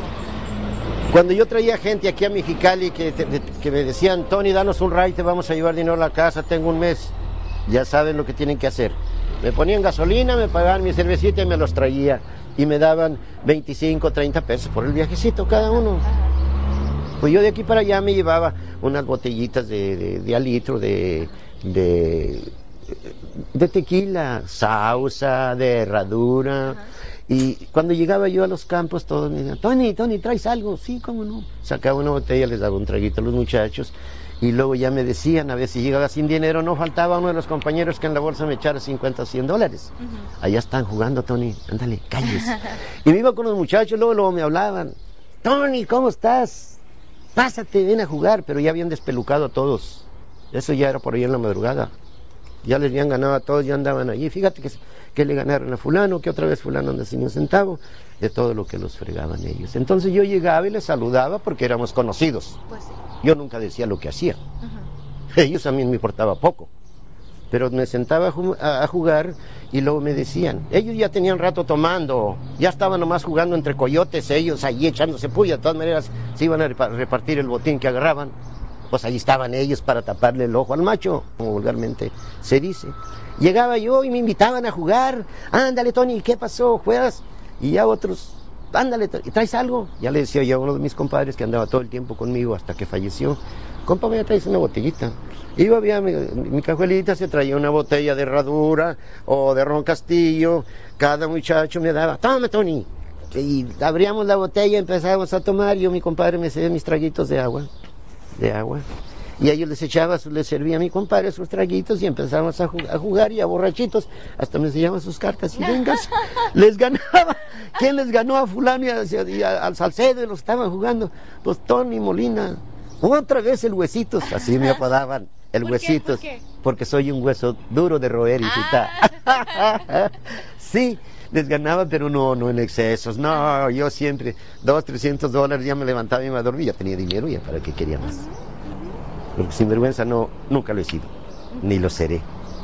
Cuando yo traía gente aquí a Mexicali que, te, de, que me decían, Tony, danos un ride, te vamos a llevar dinero a la casa, tengo un mes, ya saben lo que tienen que hacer. Me ponían gasolina, me pagaban mi cervecita y me los traía, y me daban veinticinco, treinta pesos por el viajecito cada uno. Pues yo de aquí para allá me llevaba unas botellitas de, de, de al litro de, de, de tequila, sausa, de herradura. Ajá. Y cuando llegaba yo a los campos, todos me decían, Tony, Tony, ¿traes algo? Sí, cómo no. Sacaba una botella, les daba un traguito a los muchachos, y luego ya me decían, a ver si llegaba sin dinero, no faltaba uno de los compañeros que en la bolsa me echara cincuenta o cien dólares. Uh-huh. Allá están jugando, Tony, ándale, calles. Y me iba con los muchachos, luego, luego me hablaban, Tony, ¿cómo estás? Pásate, ven a jugar, pero ya habían despelucado a todos. Eso ya era por ahí en la madrugada. Ya les habían ganado a todos, ya andaban allí. Fíjate que, que le ganaron a fulano, que otra vez fulano anda sin un centavo, de todo lo que los fregaban ellos. Entonces yo llegaba y les saludaba porque éramos conocidos. Pues sí. Yo nunca decía lo que hacía. Uh-huh. Ellos a mí me importaba poco. Pero me sentaba a jugar y luego me decían, ellos ya tenían rato tomando, ya estaban nomás jugando entre coyotes ellos, allí echándose puya, de todas maneras se iban a repartir el botín que agarraban, pues allí estaban ellos para taparle el ojo al macho, como vulgarmente se dice. Llegaba yo y me invitaban a jugar, ándale Tony, ¿qué pasó? ¿Juegas? Y ya otros, ándale, ¿traes algo? Ya le decía yo a uno de mis compadres que andaba todo el tiempo conmigo hasta que falleció, compa, me traes una botellita. Y yo había, mi, mi cajuelita se traía una botella de herradura o de ron Castillo, cada muchacho me daba, toma Tony, y abríamos la botella, empezábamos a tomar, yo mi compadre me servía mis traguitos de agua, de agua, y a ellos les echaba, les servía a mi compadre sus traguitos y empezábamos a, jug- a jugar y a borrachitos, hasta me enseñaban sus cartas y vengas, les ganaba. ¿Quién les ganó a fulano y, a, y a, al Salcedo? Los estaban jugando, pues Tony Molina, otra vez el Huesitos, así me apodaban. El ¿Por Huesitos, qué? ¿Por qué? Porque soy un hueso duro de roer, hijita. Ah. Sí, les ganaba, pero no, no en excesos. No, yo siempre, dos, trescientos dólares, ya me levantaba y me dormía. Ya tenía dinero, ya para qué quería más. Porque sin vergüenza no, nunca lo he sido, ni lo seré.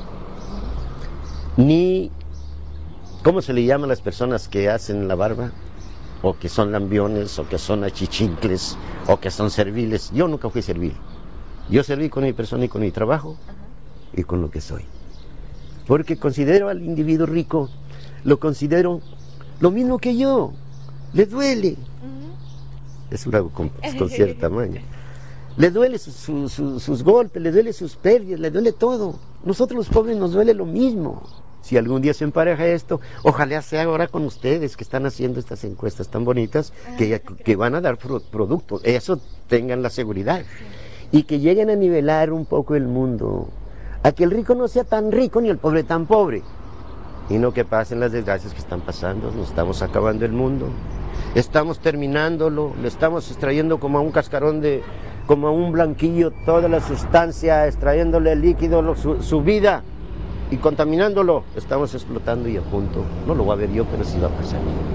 Ni, ¿cómo se le llama a las personas que hacen la barba? O que son lambiones, o que son achichincles, o que son serviles. Yo nunca fui servil. Yo serví con mi persona y con mi trabajo. Ajá. Y con lo que soy. Porque considero al individuo rico, lo considero lo mismo que yo. Le duele. Uh-huh. Es bravo con, con cierta maña. Le duele su, su, su, sus golpes, le duele sus pérdidas, le duele todo. Nosotros los pobres nos duele lo mismo. Si algún día se empareja esto, ojalá sea ahora con ustedes que están haciendo estas encuestas tan bonitas, que, que van a dar pro, productos. Eso tengan la seguridad. Sí. Y que lleguen a nivelar un poco el mundo, a que el rico no sea tan rico ni el pobre tan pobre. y no que pasen las desgracias que están pasando. Nos estamos acabando el mundo, estamos terminándolo, le estamos extrayendo como a un cascarón de, como a un blanquillo, toda la sustancia, extrayéndole el líquido, su, su vida, y contaminándolo. Estamos explotando y a punto. No lo voy a ver yo, pero sí va a pasar.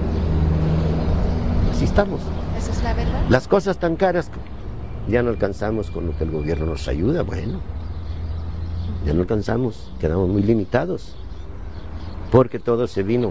Así estamos. ¿Esa es la verdad? Las cosas tan caras, ya no alcanzamos con lo que el gobierno nos ayuda. Bueno, ya no alcanzamos, quedamos muy limitados, porque todo se vino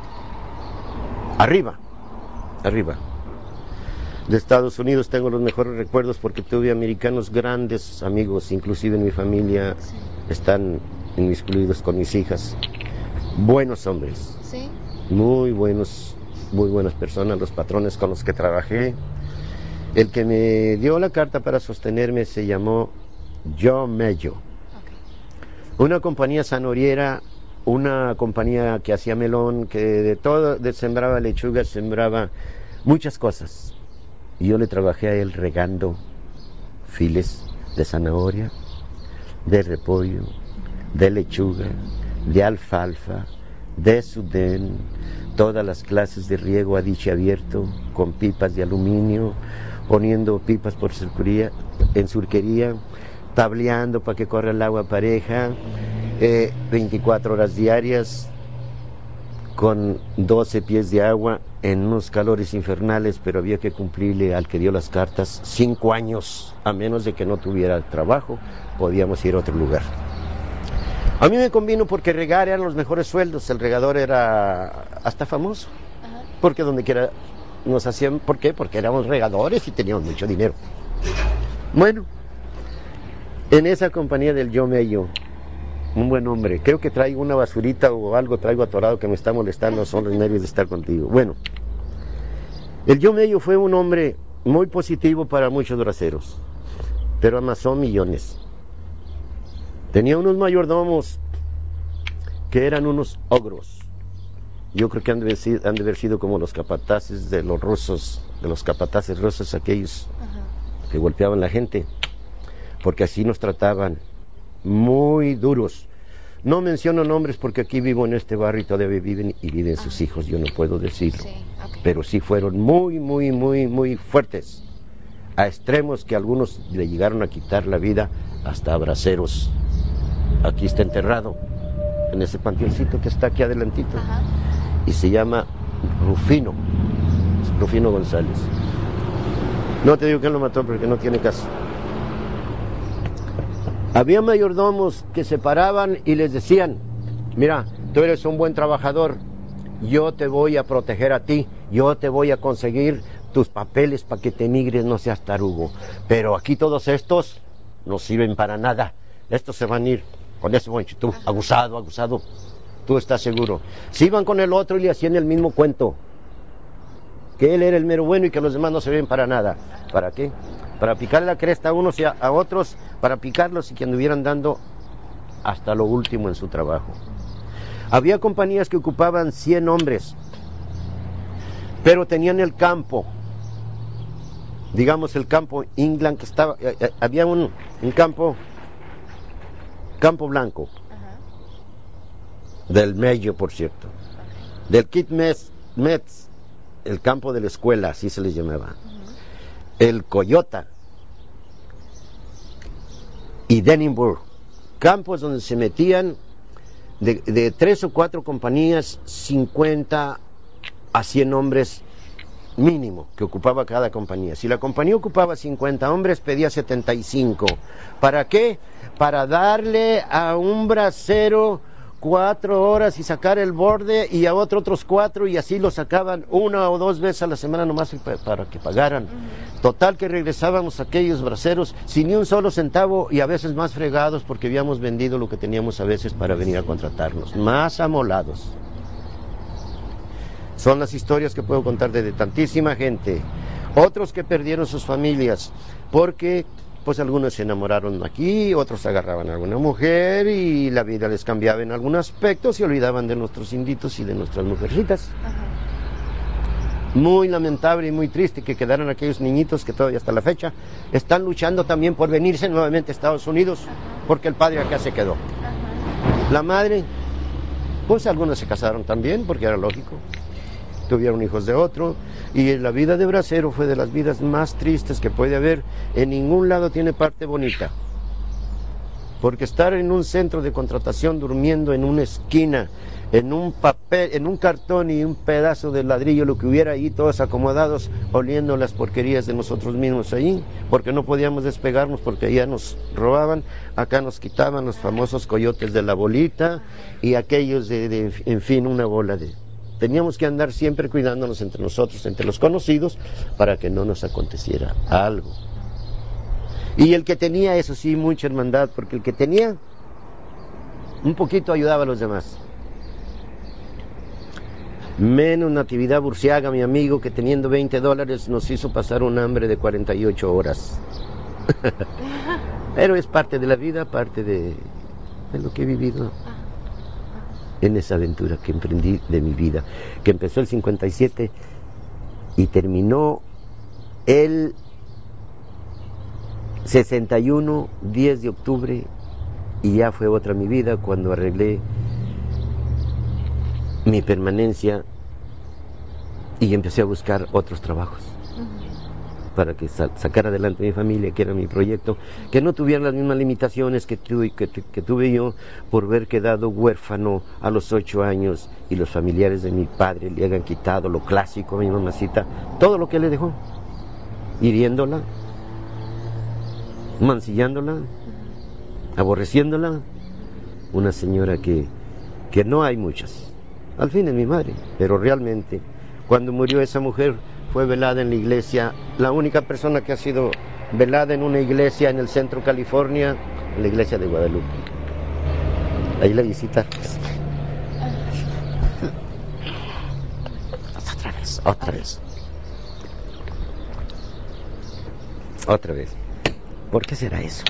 arriba, arriba. De Estados Unidos tengo los mejores recuerdos porque tuve americanos grandes amigos, inclusive en mi familia, sí, están inmiscuidos con mis hijas. Buenos hombres, ¿sí? Muy buenos, muy buenas personas, los patrones con los que trabajé. El que me dio la carta para sostenerme se llamó Joe Mayo. Okay. Una compañía sanoriera, una compañía que hacía melón, que de todo, de, sembraba lechuga, sembraba muchas cosas. Y yo le trabajé a él regando files de zanahoria, de repollo, de lechuga, de alfalfa, de sudén, todas las clases de riego a diche abierto, con pipas de aluminio, poniendo pipas por surquería, en surquería, tableando para que corra el agua pareja, eh, veinticuatro horas diarias, con doce pies de agua, en unos calores infernales, pero había que cumplirle al que dio las cartas cinco años, a menos de que no tuviera trabajo, podíamos ir a otro lugar. A mí me convino porque regar eran los mejores sueldos, el regador era hasta famoso, ajá, porque donde quiera nos hacían, ¿por qué? Porque éramos regadores y teníamos mucho dinero. Bueno, en esa compañía del Joe Mayo, un buen hombre, creo que traigo una basurita o algo, traigo atorado que me está molestando, son los nervios de estar contigo. Bueno, el Joe Mayo fue un hombre muy positivo para muchos braceros, pero amasó millones. Tenía unos mayordomos que eran unos ogros. Yo creo que han de, sido, han de haber sido como los capataces de los rusos, de los capataces rusos aquellos, ajá, que golpeaban a la gente, porque así nos trataban, muy duros. No menciono nombres porque aquí vivo en este barrio y todavía viven y viven sus ajá, hijos, yo no puedo decirlo, sí, okay, pero sí fueron muy, muy, muy, muy fuertes, a extremos que algunos le llegaron a quitar la vida hasta a braceros. Aquí está enterrado, en ese panteoncito que está aquí adelantito, ajá, y se llama Rufino, Rufino González. No te digo quién lo mató porque no tiene caso. Había mayordomos que se paraban y les decían: mira, tú eres un buen trabajador, yo te voy a proteger a ti, yo te voy a conseguir tus papeles para que te emigres, no seas tarugo, pero aquí todos estos no sirven para nada, estos se van a ir con ese bonche, tú, abusado, abusado, tú estás seguro. Se iban con el otro y le hacían el mismo cuento, que él era el mero bueno y que los demás no sirven para nada. ¿Para qué? Para picarle la cresta a unos y a, a otros, para picarlos y que anduvieran dando hasta lo último en su trabajo. Había compañías que ocupaban cien hombres, pero tenían el campo, digamos el campo England, que estaba, eh, eh, había un, un campo, campo blanco, ajá, del Mayo, por cierto, okay, del Kit Metz, Metz, el campo de la escuela, así se les llamaba, uh-huh, el Coyota y Denimburg, campos donde se metían de, de tres o cuatro compañías, cincuenta a cien hombres mínimo que ocupaba cada compañía. Si la compañía ocupaba cincuenta hombres, pedía setenta y cinco. ¿Para qué? Para darle a un bracero cuatro horas y sacar el borde, y a otro otros cuatro, y así lo sacaban una o dos veces a la semana nomás para que pagaran. Uh-huh. Total que regresábamos a aquellos braceros sin ni un solo centavo y a veces más fregados porque habíamos vendido lo que teníamos a veces para venir a contratarnos, más amolados. Son las historias que puedo contarte de tantísima gente. Otros que perdieron sus familias porque pues algunos se enamoraron aquí, otros agarraban a alguna mujer y la vida les cambiaba en algún aspecto, se olvidaban de nuestros inditos y de nuestras mujercitas. Ajá. Muy lamentable y muy triste que quedaran aquellos niñitos que todavía hasta la fecha están luchando también por venirse nuevamente a Estados Unidos, ajá, porque el padre acá se quedó. Ajá. La madre Pues algunos se casaron también, porque era lógico. Tuvieron hijos de otro. Y la vida de bracero fue de las vidas más tristes que puede haber. En ningún lado tiene parte bonita. Porque estar en un centro de contratación durmiendo en una esquina, en un papel, en un cartón y un pedazo de ladrillo, lo que hubiera ahí, todos acomodados, oliendo las porquerías de nosotros mismos ahí, porque no podíamos despegarnos, porque allá nos robaban, acá nos quitaban los famosos coyotes de la bolita y aquellos de, de en fin, una bola de... Teníamos que andar siempre cuidándonos entre nosotros, entre los conocidos, para que no nos aconteciera algo. Y el que tenía, eso sí, mucha hermandad, porque el que tenía, un poquito ayudaba a los demás. Menos Natividad Burciaga, mi amigo, que teniendo veinte dólares nos hizo pasar un hambre de cuarenta y ocho horas. Pero es parte de la vida, parte de, de lo que he vivido en esa aventura que emprendí de mi vida, que empezó el cincuenta y siete y terminó el sesenta y uno, diez de octubre, y ya fue otra mi vida cuando arreglé mi permanencia y empecé a buscar otros trabajos uh-huh. para que sa- sacar adelante mi familia, que era mi proyecto, que no tuvieran las mismas limitaciones que, tu- que, que tuve yo por haber quedado huérfano a los ocho años y los familiares de mi padre le hayan quitado lo clásico a mi mamacita, todo lo que le dejó, hiriéndola, mancillándola, aborreciéndola, una señora que, que no hay muchas. Al fin es mi madre, pero realmente cuando murió esa mujer fue velada en la iglesia, la única persona que ha sido velada en una iglesia en el centro de California, en la iglesia de Guadalupe. Ahí la visita. Otra vez, otra vez. Otra vez. ¿Por qué será eso?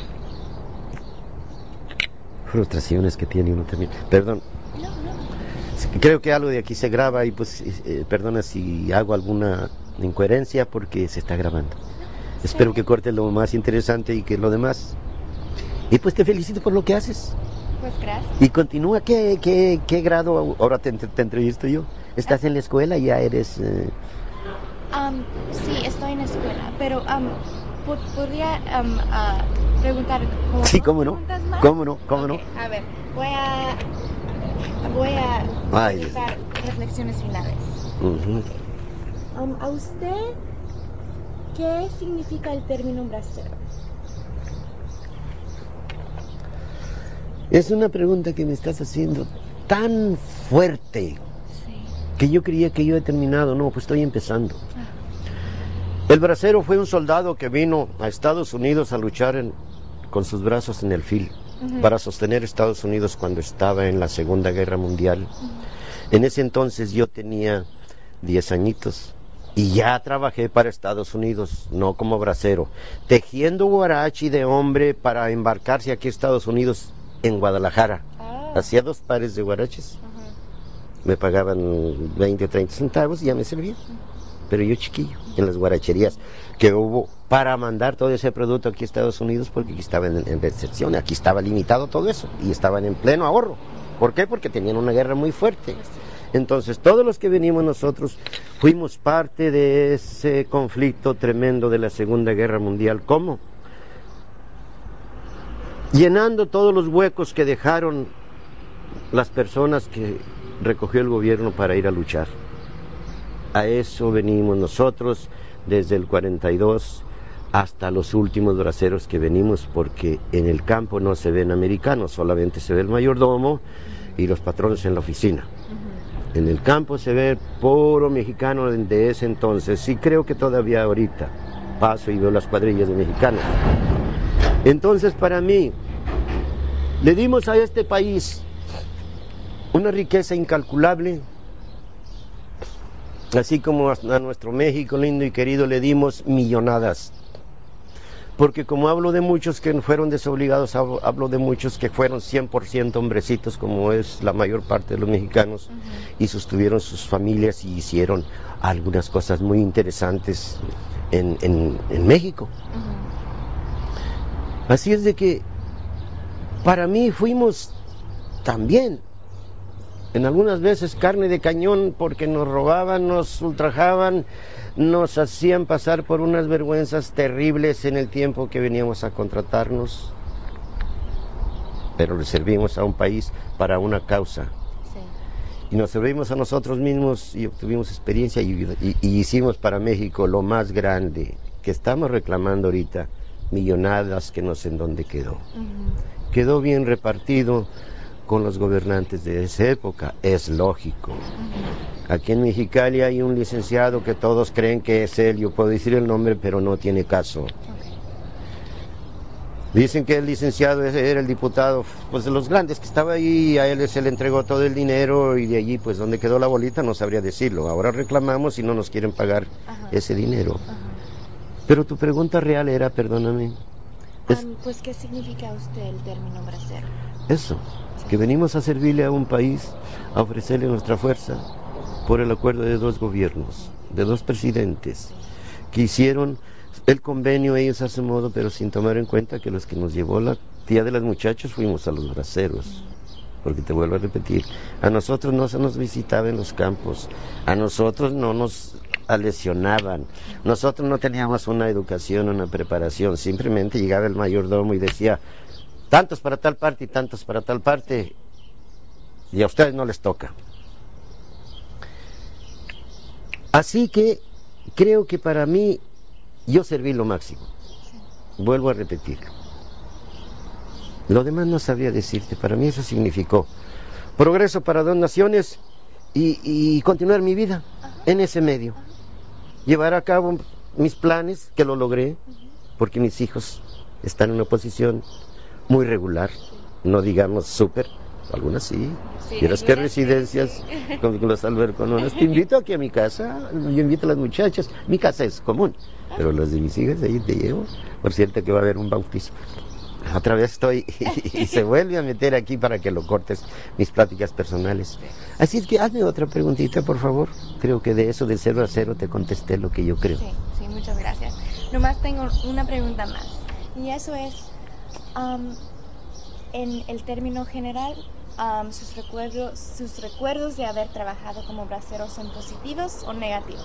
Frustraciones que tiene uno también. Perdón. No, no. Creo que algo de aquí se graba y pues eh, perdona si hago alguna incoherencia porque se está grabando. Sí. Espero que corte lo más interesante y que lo demás. Y pues te felicito por lo que haces. Pues gracias. Y continúa. ¿Qué, qué, qué grado ahora te, te entrevisto yo? ¿Estás en la escuela? ¿Ya eres...? Eh... Um, sí, estoy en la escuela, pero... Um, ¿Podría um, uh, preguntar como sí, cómo no, cómo no, cómo okay, no? A ver, voy a voy a realizar reflexiones finales. Uh-huh. Um, ¿A usted qué significa el término bracero? Es una pregunta que me estás haciendo tan fuerte sí. que yo creía que yo he terminado. No, pues estoy empezando. Ah. El bracero fue un soldado que vino a Estados Unidos a luchar en, con sus brazos en el fil uh-huh. para sostener Estados Unidos cuando estaba en la Segunda Guerra Mundial. Uh-huh. En ese entonces yo tenía diez añitos y ya trabajé para Estados Unidos, no como bracero, tejiendo guarachi de hombre para embarcarse aquí a Estados Unidos en Guadalajara. Oh. Hacía dos pares de guaraches. Uh-huh. Me pagaban veinte o treinta centavos y ya me servía. Uh-huh. Pero yo chiquillo, en las guaracherías que hubo para mandar todo ese producto aquí a Estados Unidos, porque aquí estaba en, en recepción, aquí estaba limitado todo eso, y estaban en pleno ahorro. ¿Por qué? Porque tenían una guerra muy fuerte. Entonces, todos los que venimos nosotros fuimos parte de ese conflicto tremendo de la Segunda Guerra Mundial. ¿Cómo? Llenando todos los huecos que dejaron las personas que recogió el gobierno para ir a luchar. A eso venimos nosotros desde el cuarenta y dos hasta los últimos braceros que venimos, porque en el campo no se ven americanos, solamente se ve el mayordomo y los patrones en la oficina. Uh-huh. En el campo se ve puro mexicano de ese entonces, y creo que todavía ahorita paso y veo las cuadrillas de mexicanos. Entonces, para mí, le dimos a este país una riqueza incalculable. Así como a nuestro México lindo y querido le dimos millonadas. Porque como hablo de muchos que fueron desobligados, hablo de muchos que fueron cien por ciento hombrecitos, como es la mayor parte de los mexicanos, uh-huh. y sostuvieron sus familias y hicieron algunas cosas muy interesantes en, en, en México. Uh-huh. Así es de que para mí fuimos también En algunas veces carne de cañón porque nos robaban, nos ultrajaban, nos hacían pasar por unas vergüenzas terribles en el tiempo que veníamos a contratarnos. Pero le servimos a un país para una causa. Sí. Y nos servimos a nosotros mismos y obtuvimos experiencia y, y, y hicimos para México lo más grande que estamos reclamando ahorita, millonadas que no sé en dónde quedó. Uh-huh. Quedó bien repartido con los gobernantes de esa época, es lógico. Uh-huh. Aquí en Mexicali hay un licenciado que todos creen que es él, yo puedo decir el nombre, pero no tiene caso. Okay. Dicen que el licenciado era el diputado, pues de los grandes que estaba ahí, a él se le entregó todo el dinero y de allí, pues donde quedó la bolita no sabría decirlo. Ahora reclamamos y no nos quieren pagar uh-huh. ese dinero. Uh-huh. Pero tu pregunta real era, perdóname. Es, um, pues, ¿qué significa usted el término bracero? Eso. Que venimos a servirle a un país, a ofrecerle nuestra fuerza por el acuerdo de dos gobiernos, de dos presidentes, que hicieron el convenio ellos a su modo, pero sin tomar en cuenta que los que nos llevó la tía de las muchachos fuimos a los braceros. Porque te vuelvo a repetir, a nosotros no se nos visitaba en los campos, a nosotros no nos lesionaban, nosotros no teníamos una educación, una preparación, simplemente llegaba el mayordomo y decía, tantos para tal parte y tantos para tal parte, y a ustedes no les toca. Así que creo que para mí, yo serví lo máximo. Vuelvo a repetirlo. Lo demás no sabría decirte, para mí eso significó progreso para dos naciones y, y continuar mi vida en ese medio. Llevar a cabo mis planes, que lo logré, porque mis hijos están en una posición muy regular, no digamos súper, algunas sí. Sí, ¿quieres que residencias sí. con, con los alberconones? Te invito aquí a mi casa, yo invito a las muchachas, mi casa es común, pero las de mis hijas, ahí te llevo. Por cierto que va a haber un bautismo. Otra vez estoy y, y se vuelve a meter aquí para que lo cortes mis pláticas personales. Así es que hazme otra preguntita, por favor. Creo que de eso de cero a cero te contesté lo que yo creo. Sí, sí, muchas gracias. Nomás tengo una pregunta más, y eso es, um, en el término general, um, sus recuerdos, sus recuerdos de haber trabajado como bracero, ¿son positivos o negativos?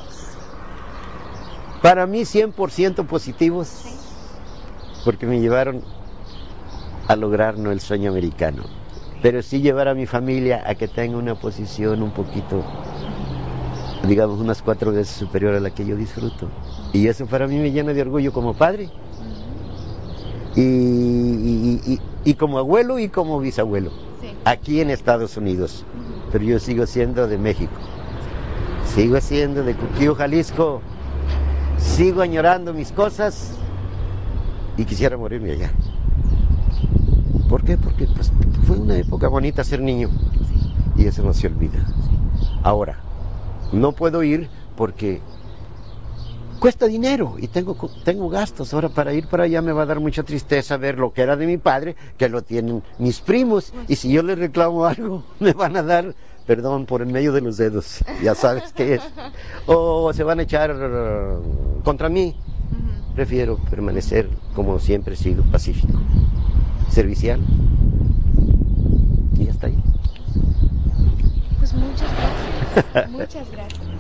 Para mí cien por ciento positivos, ¿sí? Porque me llevaron a lograr no el sueño americano, pero sí llevar a mi familia a que tenga una posición un poquito, digamos, unas cuatro veces superior a la que yo disfruto. Y eso para mí me llena de orgullo como padre, y, y, y, y como abuelo y como bisabuelo, sí. Aquí en Estados Unidos, uh-huh. Pero yo sigo siendo de México, sigo siendo de Cuquío, Jalisco, sigo añorando mis cosas y quisiera morirme allá. ¿Por qué? Porque pues, fue una época bonita ser niño, sí. Y eso no se olvida. Sí. Ahora, no puedo ir porque cuesta dinero y tengo, tengo gastos. Ahora para ir para allá me va a dar mucha tristeza ver lo que era de mi padre, que lo tienen mis primos, y si yo les reclamo algo, me van a dar, perdón, por en medio de los dedos, ya sabes qué es, o se van a echar uh, contra mí. Uh-huh. Prefiero permanecer como siempre he sido, pacífico, servicial, y hasta ahí. Pues muchas gracias, muchas gracias.